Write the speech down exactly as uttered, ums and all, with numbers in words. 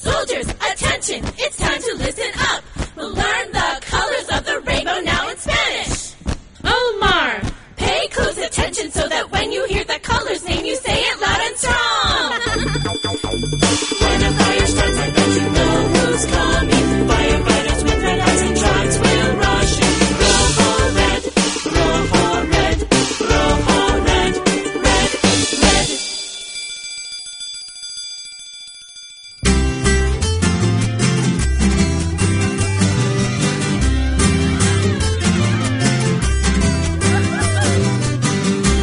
Soldiers, attention, it's time to listen up. We'll learn the colors of the rainbow now in Spanish. Omar, pay close attention so that